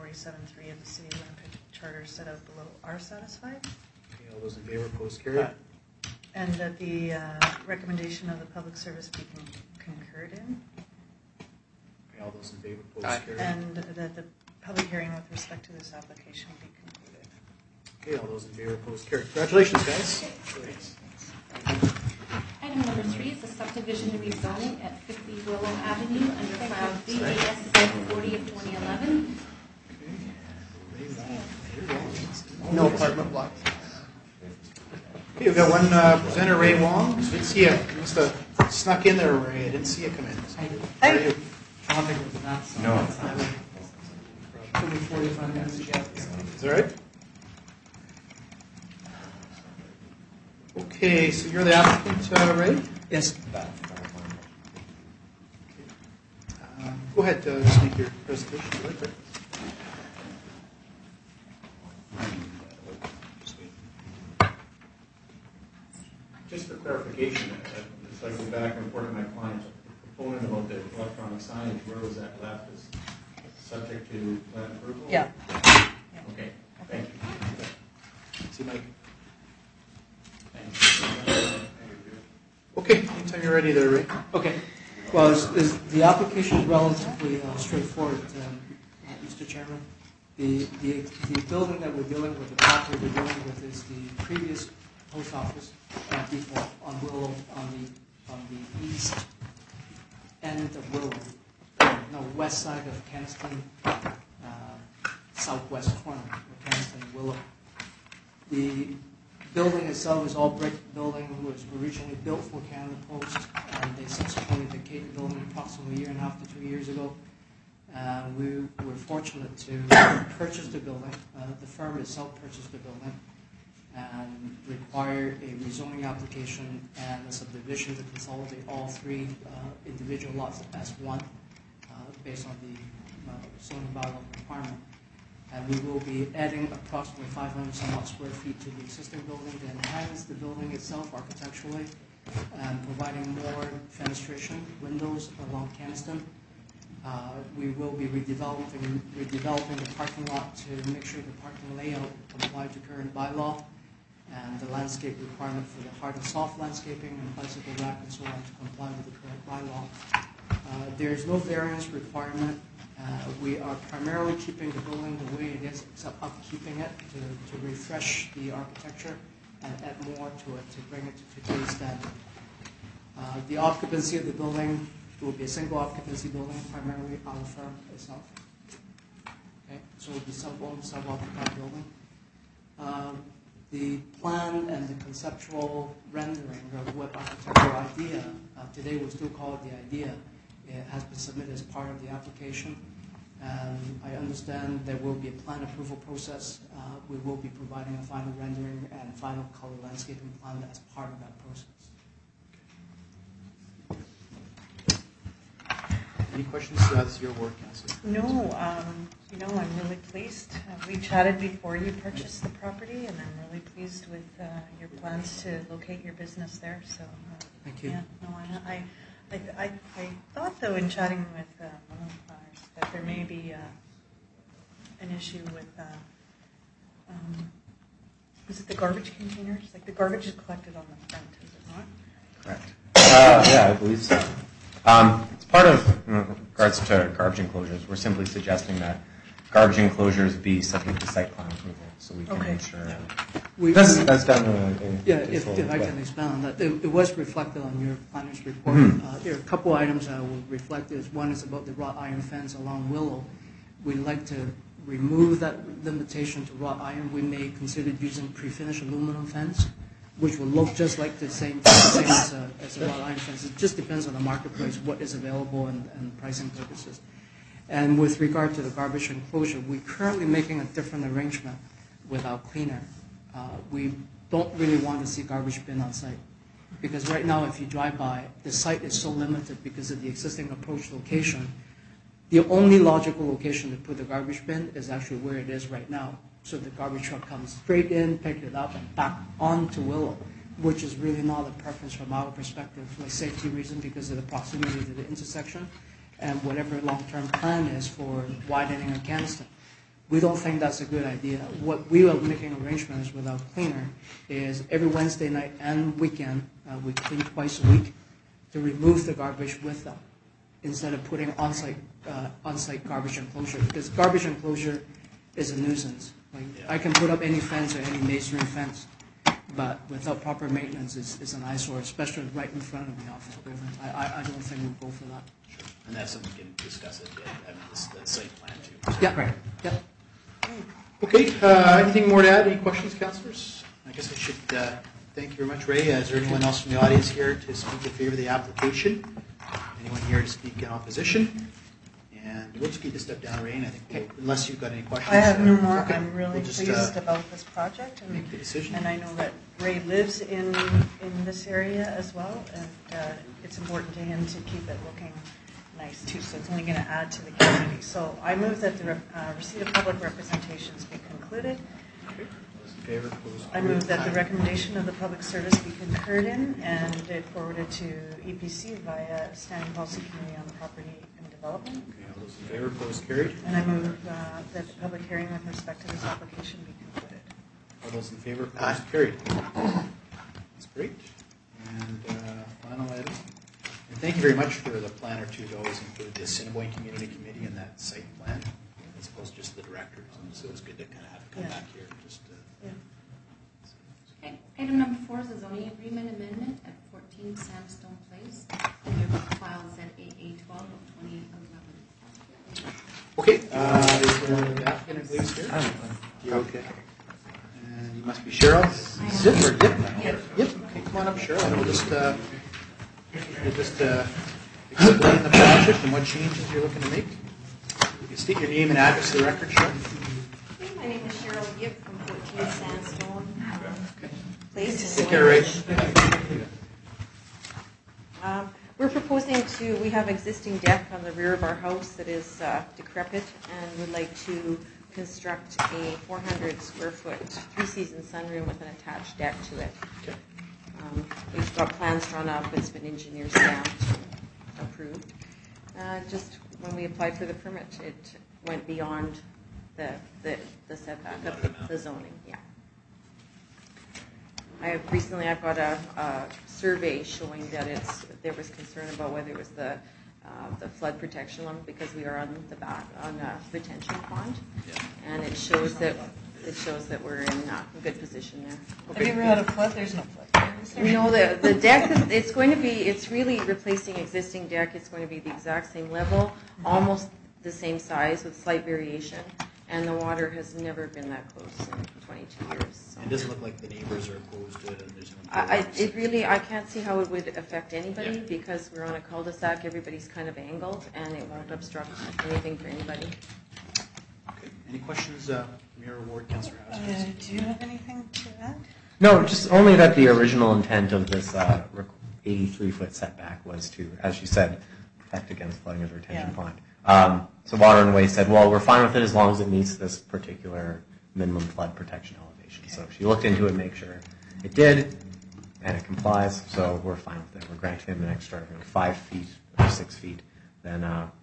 47.3 of the City of Winnipeg Charter set out below are satisfied. Okay, all those in favor, opposed, carried. And that the recommendation of the public service be concurred in. Okay, all those in favor, opposed, carried. And that the public hearing with respect to this application be concluded. Okay, all those in favor, opposed, carried. Congratulations, guys. Thanks. Item number 3 is the subdivision rezoning at 50 Willow Avenue under file DAS 40 of 2011. No apartment block. Okay, we've got one presenter, Ray Wong. Didn't see you. You must have snuck in there, Ray. I didn't see you come in. How are you? Traffic was not so No. Only 45 minutes to get. Is that right? Okay, so you're the applicant, Ray? Yes. Go ahead, just make your presentation. Just for clarification, so I go back and report to my client, the proponent about the electronic signage, where was that left? Is subject to plan approval? Yeah. Okay, thank you. See, Mike. Thanks. Okay, anytime you're ready there, Ray. Okay. Well, the application is relatively straightforward, Mr. Chairman. The building that we're dealing with, the property we're dealing with, is the previous post office depot on Willow, on the east end of Willow, no, west side of Kingston, southwest corner of Kingston and Willow. The building itself is all brick building. It was originally built for Canada Post, and they subsequently vacated the building approximately 1.5 to 2 years ago. We were fortunate to purchase the building. The firm itself purchased the building and required a rezoning application and a subdivision to consolidate all 3 individual lots as one, based on the zoning bylaw requirement. And we will be adding approximately 500 some odd square feet to the existing building to enhance the building itself architecturally, and providing more fenestration windows along Kingston. We will be redeveloping the parking lot to make sure the parking layout complies to current bylaw and the landscape requirement for the hard and soft landscaping and bicycle rack and so on to comply with the current bylaw. There is no variance requirement. We are primarily keeping the building the way it is, except upkeeping it to refresh the architecture and add more to it to bring it to today's standard. The occupancy of the building will be a single occupancy building, primarily our firm itself. Okay, so it will be sub-owned, sub-occupied building. The plan and the conceptual rendering of what architectural idea, today we'll still call it the idea, it has been submitted as part of the application. I understand there will be a plan approval process. We will be providing a final rendering and final color landscaping plan as part of that process. Any questions? That's your work, Councilor. No, I'm really pleased. We chatted before you purchased the property, and I'm really pleased with your plans to locate your business there. So, Thank you. Yeah, no, I thought, though, in chatting with one of ours, that there may be an issue with, is it the garbage containers? Like the garbage is collected on the front, is it not? Correct. Yeah, I believe so. It's part of, in regards to garbage enclosures, we're simply suggesting that garbage enclosures be subject to site plan approval, so we can ensure. That's done. If I can expand on that, it was reflected on your planner's report. There are a couple items I will reflect. One is about the wrought iron fence along Willow. We'd like to remove that limitation to wrought iron. We may consider using pre-finished aluminum fence, which will look just like the same as a wrought iron fence. It just depends on the marketplace, what is available and pricing purposes. And with regard to the garbage enclosure, we're currently making a different arrangement with our cleaner. We don't really want to see garbage bin on site, because right now if you drive by, the site is so limited because of the existing approach location. The only logical location to put the garbage bin is actually where it is right now. So the garbage truck comes straight in, pick it up, and back onto Willow, which is really not a preference from our perspective for a safety reason because of the proximity to the intersection and whatever long-term plan is for widening of Kingston. We don't think that's a good idea. What we are making arrangements with our cleaner is every Wednesday night and weekend, we clean twice a week to remove the garbage with them instead of putting on-site garbage enclosure, because garbage enclosure is a nuisance. Like, I can put up any fence or any masonry fence, but without proper maintenance, it's an eyesore, especially right in front of the office building. I don't think we'll go for that. Sure. And that's something we can discuss at the site plan too. Yeah, right. Yeah. Okay, anything more to add? Any questions, councillors? I guess I should thank you very much, Ray. Is there anyone else from the audience here to speak in favor of the application? Anyone here to speak in opposition? And we'll just get to step down, Ray, and I think unless you've got any questions. I have no more. Okay. I'm really We'll just, pleased about this project. And, make the decision. And I know that Ray lives in this area as well, and it's important to him to keep it looking nice too, so it's only going to add to the community. So I move that the receipt of public representations be concluded. Okay. Those in favor, opposed? I move that the recommendation of the public service be concurred in and it forwarded to EPC via Standing Policy Committee on Property and Development. Okay, all those in favor, opposed, carried. And I move that the public hearing with respect to this application be concluded. All those in favor, opposed, carried. That's great. And final item. And thank you very much for the planner too to always include the Assiniboine Community Committee in that site plan, as opposed to just the directors. And so it's good to kind of have to come back here and just. Okay. Item number 4 is a zoning agreement amendment at 14 Sandstone Place. And your file is at AA12 of 2011. Okay, is the applicant, please, here? You're okay. And you must be Cheryl. Zip or Yip? Yep. Okay, come on up, Cheryl, and we'll just explain the project and what changes you're looking to make. You can state your name and address to the record, Cheryl. Okay, my name is Cheryl Yip from 14 Sandstone Place. Take care, Ray. We're proposing we have existing deck on the rear of our house that is decrepit, and would like to construct a 400 square foot 3-season sunroom with an attached deck to it. Okay. We've got plans drawn up, it's been engineer stamped, approved. Just when we applied for the permit, it went beyond the setback of the zoning, yeah. I've got a survey showing that there was concern about whether it was the flood protection limit, because we are on a retention pond, and it shows that we're in a good position there. Have you ever had a flood? There's no flood. No, the deck it's really replacing existing deck. It's going to be the exact same level, almost the same size with slight variation, and the water has never been that close in 22 years. So. It doesn't look like the neighbors are opposed to it, and there's no. I can't see how it would affect anybody because we're on a cul-de-sac. Everybody's kind of angled, and it won't obstruct anything for anybody. Okay. Any questions from your ward, Councillor House? Do you have anything to add? No, just only that the original intent of this 83-foot setback was to, as you said, protect against flooding of the retention pond. So Water and Waste said, well, we're fine with it as long as it meets this particular minimum flood protection elevation. Okay. So she looked into it, make sure it did, and it complies. So we're fine with it. We're granting them an extra 5 feet or 6 feet than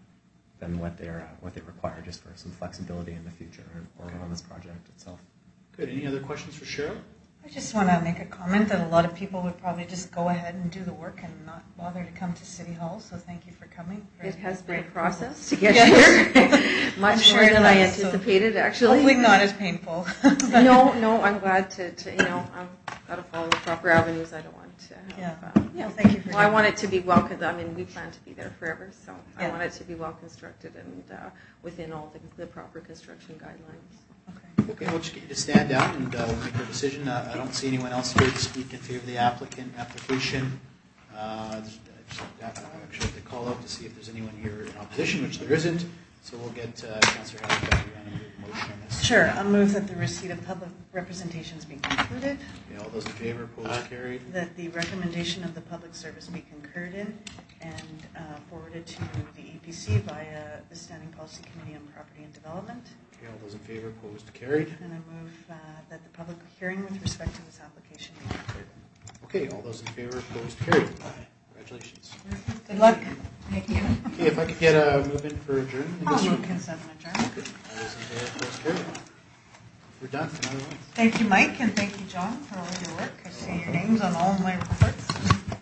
what they require, just for some flexibility in the future or on this project itself. Good. Any other questions for Cheryl? I just want to make a comment that a lot of people would probably just go ahead and do the work and not bother to come to City Hall, so thank you for coming. It has been a process to get here, much more than I anticipated, actually. Hopefully not as painful. No, I'm glad to I've got to follow the proper avenues. I don't want to have, well, thank you for I want it to be well, because we plan to be there forever, so I want it to be well constructed and within all the proper construction guidelines. Okay, we'll just get you to stand down and we'll make our decision. I don't see anyone else here to speak in favor of the application. Just actually have to call out to see if there's anyone here in opposition, which there isn't. So we'll get Councillor Haddock back around and move a motion on this. Sure, I'll move that the receipt of public representations be concluded. Okay, all those in favor, opposed, carried. That the recommendation of the public service be concurred in and forwarded to the EPC via the Standing Policy Committee on Property and Development. Okay, all those in favor, opposed, carried. And I move that the public hearing with respect to this application be concluded. Okay, all those in favor, opposed, carried. Congratulations. Good luck. Thank you. Okay, if I could get a movement for adjournment. I I'll guess move consent and adjourn. all those in favor, opposed, carried. We're done for another one. Thank you, Mike, and thank you, John, for all your work. I see your names on all my